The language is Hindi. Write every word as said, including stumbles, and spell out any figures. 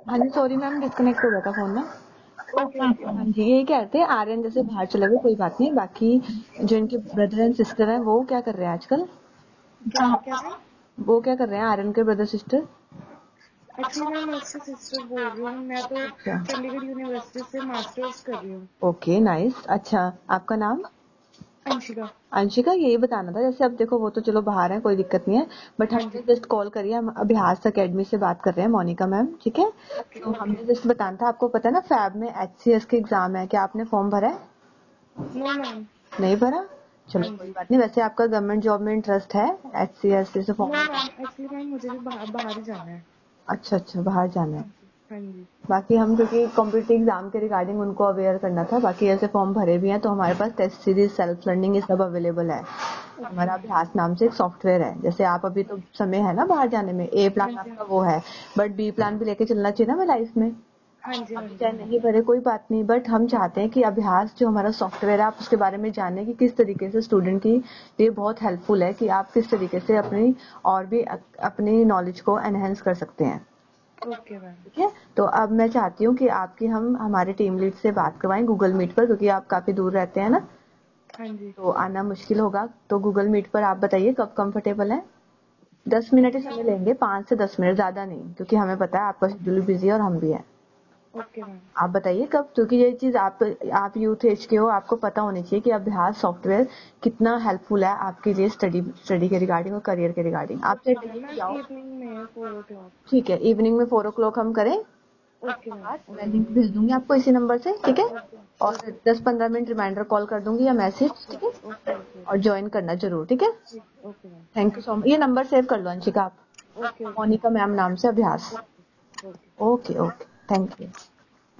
हाँ जी, सॉरी मैम, डिस्कनेक्ट हो गया था फोन ना। ओके ओके हाँ जी, यही कहते हैं आर्यन जैसे बाहर चले गए, कोई बात नहीं। बाकी जो इनके ब्रदर एंड सिस्टर हैं वो क्या कर रहे हैं आजकल? क्या क्या मैम? वो क्या कर रहे हैं आर्यन के ब्रदर सिस्टर? एक्चुअली मैम मैं उसकी सिस्टर बोल रही हूँ। मैं तो अच्छा, चंडीगढ़ यूनिवर्सिटी से मास्टर्स कर रही हूँ। Okay nice. अच्छा, आपका नाम? अंशिका। अंशिका, यही बताना था। जैसे अब देखो वो तो चलो बाहर है, कोई दिक्कत नहीं है, बट हाँ हमने जी। जस्ट कॉल करी है, हम अभ्यास अकेडमी से बात कर रहे हैं, मोनिका मैम, ठीक है। ओके तो ओके। हमने जस्ट बताना था, आपको पता है ना फैब में एचसीएस के एग्जाम है, क्या आपने फॉर्म भरा है? No ma'am. नहीं भरा? हाँ चलो कोई जी। बात नहीं। वैसे आपका गवर्नमेंट जॉब में इंटरेस्ट है? एचसीएस जैसे no form? Ma'am, actually ma'am मुझे भी बाहर बाहर ही जाना है। अच्छा अच्छा, बाहर जाना हाँ है। जी। हाँ जी। बाकी हम क्योंकि कॉम्पिटिटिव एग्जाम के रिगार्डिंग उनको अवेयर करना था, बाकी ऐसे फॉर्म भरे भी हैं, तो हमारे पास टेस्ट सीरीज, सेल्फ लर्निंग, ये सब अवेलेबल है। ओके हमारा मैम। अभ्यास नाम से एक सॉफ्टवेयर है। जैसे आप अभी तो समय है ना बाहर जाने में, ए हाँ प्लान जी। आपका वो है, बट बी प्लान भी लेके चलना चाहिए ना मैं लाइफ में। हाँ जी। हाँ अभी जी। चाहे नहीं भरे कोई बात नहीं, बट हम चाहते हैं कि अभ्यास जो हमारा सॉफ्टवेयर है, आप उसके बारे में जानें कि किस तरीके से स्टूडेंट की लिए बहुत हेल्पफुल है, कि आप किस तरीके से अपनी और भी अप- अपनी नॉलेज को एनहेंस कर सकते हैं। Okay ma'am. ठीक है, तो अब मैं चाहती हूँ कि आपकी हम हमारे टीम लीड से बात करवाएं गूगल मीट पर, क्योंकि आप काफी दूर रहते हैं ना, हाँ जी। तो आना मुश्किल होगा। तो गूगल मीट पर आप बताइए कब कंफर्टेबल है। दस मिनट ही समय लेंगे, पाँच से दस मिनट, ज्यादा नहीं, क्योंकि हमें पता है आपका शेड्यूल बिजी है और हम भी हैं। Okay ma'am. आप बताइए कब, क्योंकि ये चीज आप आप यूथ एज के हो, आपको पता होनी चाहिए कि अभ्यास सॉफ्टवेयर कितना हेल्पफुल है आपके लिए, स्टडी स्टडी के रिगार्डिंग और करियर के रिगार्डिंग। आप ओके चाहिए मैम, कि मैम जाओ। इवनिंग में फोर ओ क्लॉक। ठीक है, इवनिंग में फोर ओ क्लॉक हम करें ओके मैम। बात। मैं ओके लिंक भेज दूंगी आपको इसी नंबर से, ठीक है। ओके और ओके दस पंद्रह मिनट रिमाइंडर कॉल कर दूंगी या मैसेज, ओके ठीक है। ओके ओके और ओके। ज्वाइन करना जरूर, ठीक है। ठीक okay ma'am. Thank you thank so much. ये नंबर सेव कर लो अंशिका आप, you. Okay okay ma'am. Monika ma'am नाम से अभ्यास। Okay okay. Okay okay, thank you.